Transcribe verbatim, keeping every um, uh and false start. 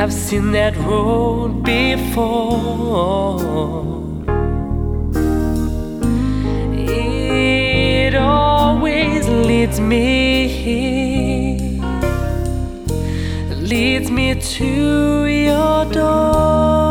I've seen that road before. It always leads me, leads me to your door.